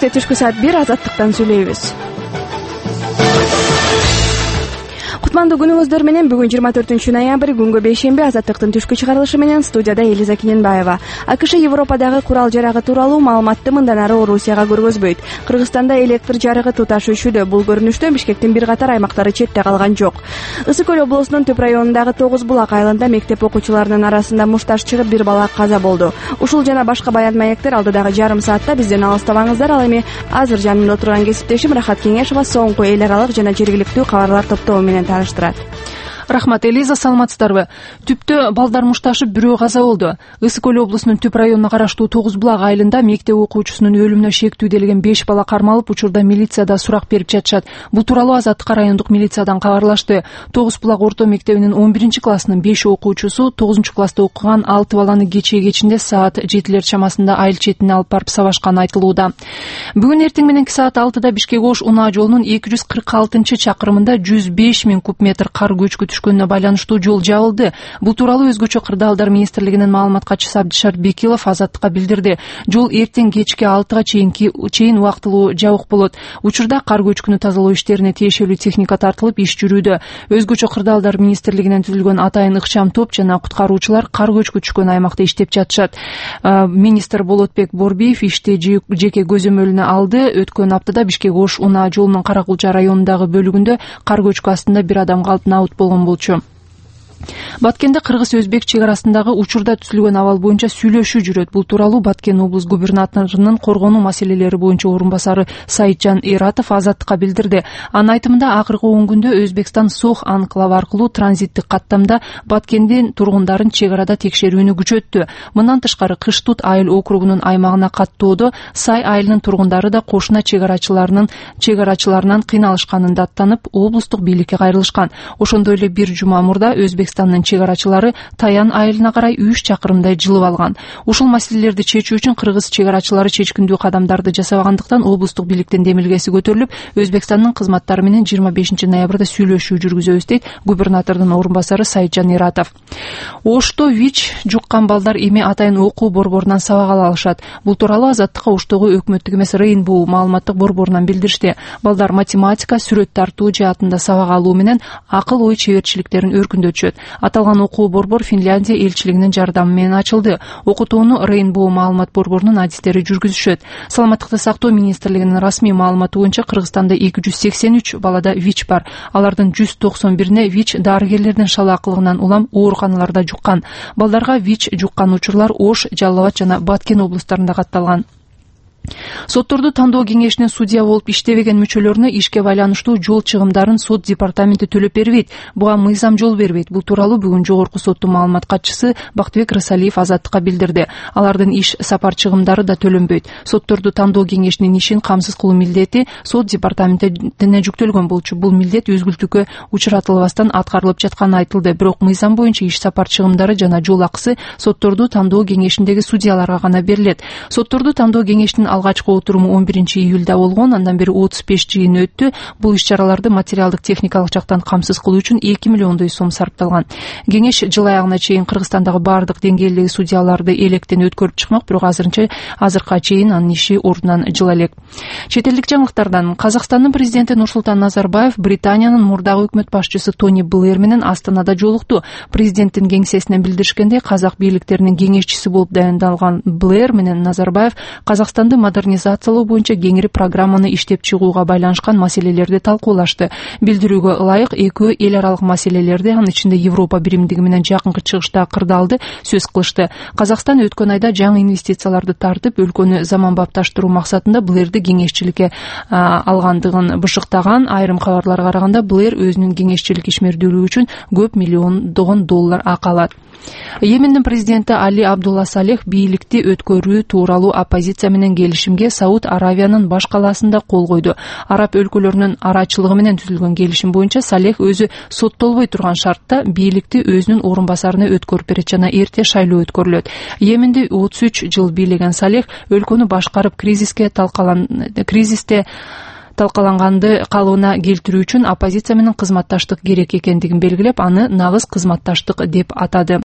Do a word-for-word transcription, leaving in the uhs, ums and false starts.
эфирде түшкү саат бир азаттыктан сүйлөйбүз. Кутмандуу күнүңүздөр менен. Бүгүн жыйырма төртүнчү ноябрь, күнгө бейшемби. Азаттыктын түшкү чыгарылышы менен студияда Элиза Кененбаева. АКШ Европадагы курал жарагы тууралуу маалыматты мындан ары Орусияга көргөзбөйт. Кыргызстанда электр жарыгы туташ өшүүдө. Бул көрүнүштө Бишкектин бир катар аймактары четте калган жок. Ысык көл облусунун Түп районундагы Тогуз булак айылында мектеп окуучуларынын арасында мушташ чыгып бир бала каза болду. Ушул жана башка баян маектер алдыдагы жарым саатта бизден алыстабаңыздар. Ал эми азыр жанымда отурган кесиптешим Рахат Кеңешова соңку эл аралык жана жергиликтүү кабарлар топтоо менен таныштырат. Рахмат, Элиза, саламатсыздарбы? Түптө балдар мушташып бирөө каза болду. Ысык көл облусунун Түп районуна караштуу Тогуз булак айылында мектеп окуучусунун өлүмүнө шектүүделген беш бала кармалып, учурда милицияда сурак берип жатышат. Бул тууралуу Азаттыкка райондук милициядан кабарлашты. Тогуз булак орто мектебинин он биринчи классынын беш окуучусу тогузунчу класста окуган алты баланы кечээ кечинде саат жетилер чамасында айыл четине алып барып сабашканы айтылууда. Бүгүн эртең мененки саат алтыда Бишкек-Ош унаа жолунун эки жүз кырк алтынчы чакырымында жүз беш миң куб метр кар көчкү түшкөнүнө байланыштуу жол жабылды. Бул тууралуу өзгөчө кырдаалдар министрлигинин маалымат катчысы Абдишар Бекилов Азаттыкка билдирди. Жол эртең кечки алтыга чейинки чейин убактылуу жабык болот. Учурда кар көчкүнү тазалоо иштерине тиешелүү техника тартылып, иш жүрүүдө. Өзгөчө кырдаалдар министрлигинен түзүлгөн атайын ыкчам топ жана куткаруучулар кар көчкү түшкөн аймакта иштеп жатышат. Министр Болотбек Борбиев ишти жеке көзөмөлүнө алды. Өткөн аптада Бишкек-Ош унаа жолунун Каракулча районундагы бөлүгүндө кар көчкү астында бир адам калып наут болгон болчу. Баткенде кыргыз-өзбек чек арасындагы учурда түзүлгөн абал боюнча сүйлөшүү жүрөт. Бул тууралуу Баткен облус губернаторунун коргонуу маселелери боюнча орун басары Саитжан Иратов Азаттыкка билдирди. Анын айтымында акыркы он күндө Өзбекстан Сох анклавы аркылуу транзиттик каттамда Баткендин тургундарын чек арада текшерүүнү күчөттү. Мындан тышкары Кыштут айыл округунун аймагына каттоодо Сай айылынын тургундары да кошуна чек арачыларынын чек арачыларынан кыйналышканын даттанып, облустук бийликке кайрылышкан. Ошондой эле бир жума мурда Өзбек Өзбекстандын чек арачылары Таян айылына карай үч чакырымдай жылып алган. Ушул маселелерди чечүү үчүн кыргыз чек арачылары чечкиндүү кадамдарды жасабагандыктан облустук бийликтин демилгеси көтөрүлүп, Өзбекстандын кызматтары менен жыйырма бешинчи ноябрда сүйлөшүү жүргүзөбүз дейт губернатордун орун басары Саитжан Иратов. Ошто ВИЧ жуккан балдар эми атайын окуу борборунан сабак ала алышат. Бул тууралуу Азаттыкка Оштогу өкмөттүк эмес Рейнбоу маалыматтык борборунан билдиришти. Балдар математика, сүрөт тартуу жаатында сабак алуу менен акыл ой чеберчиликтерин өркүндөтүшөт. Аталган окуу борбор Финляндия элчилигинин жардамы менен ачылды. Окутууну Рейнбоу маалымат борборунун адистери жүргүзүшөт. Саламаттыкты сактоо министрлигинин расмий маалыматы боюнча Кыргызстанда эки жүз сексен үч балада ВИЧ бар. Алардын жүз токсон бирине ВИЧ дарыгерлердин шалаакылыгынан улам ооруканаларда жуккан. Балдарга ВИЧ жуккан учурлар Ош, Жалал Абад жана Баткен облустарында катталган. Сотторду тандоо кеңешинин судья болуп иштебеген мүчөлөрүнө ишке байланыштуу жол чыгымдарын сот департаменти төлөп бербейт. Буга мыйзам жол бербейт. Бул тууралуу бүгүн жогорку соттун маалымат катчысы Бактыбек Рысалиев Азаттыкка билдирди. Алардын иш сапар чыгымдары да төлөнбөйт. Сотторду тандоо кеңешинин ишин камсыз кылуу милдети сот департаментине жүктөлгөн болчу. Бул милдет үзгүлтүккө учуратылбастан аткарылып жатканы айтылды. Бирок мыйзам боюнча иш сапар чыгымдары жана жол акысы сотторду тандоо кеңешиндеги судьяларга гана берилет. Сотторду тандоо кеңешинин алгачкы отуруму он биринчи июлда болгон, андан бери отуз беш жыйын өттү. Бул иш-чараларды материалдык техникалык жактан камсыз кылуу үчүн эки миллиондой сом сарпталган. Кеңеш жыл аягына чейин Кыргызстандагы бардык деңгээлдеги судьяларды электен өткөрүп чыкмак, бирок азырынча азыркыга чейин анын иши ордунан жыла элек. Чет элдик жаңылыктардан Казакстандын президенти Нурсултан Назарбаев Британиянын мурдагы өкмөт башчысы Тони Блэр менен Астанада жолукту. Президенттин кеңсесинен билдиришкендей, казак бийликтеринин кеңешчиси болуп дайындалган Блэр менен Назарбаев Казакстанды модернизациялоо боюнча кеңири программаны иштеп чыгууга байланышкан маселелерди талкуулашты. Билдирүүгө ылайык экөө эл аралык маселелерди, анын ичинде Европа биримдиги менен жакынкы чыгышта кырдаалды сөз кылышты. Казакстан өткөн айда жаңы инвестицияларды тартып, өлкөнү заманбапташтыруу максатында Блэрди кеңешчиликке алгандыгын бышыктаган. Айрым кабарларга караганда Блэр өзүнүн кеңешчилик ишмердүүлүгү үчүн көп миллиондогон доллар акы алат. Йемендин президенти Али Абдулла Салех бийликти өткөрүү тууралуу оппозиция менен келишимге Сауд Аравиянын баш калаасында кол койду. Араб өлкөлөрүнүн арачылыгы менен түзүлгөн келишим боюнча Салех өзү соттолбой турган шартта бийликти өзүнүн орун басарына өткөрүп берет жана эрте шайлоо өткөрүлөт. Йеменди отуз үч жыл бийлеген Салех өлкөнү башкарып кризиске талкалан кризисте талкаланганды калыбына келтирүү үчүн оппозиция менен кызматташтык керек экендигин белгилеп, аны нагыз кызматташтык деп атады.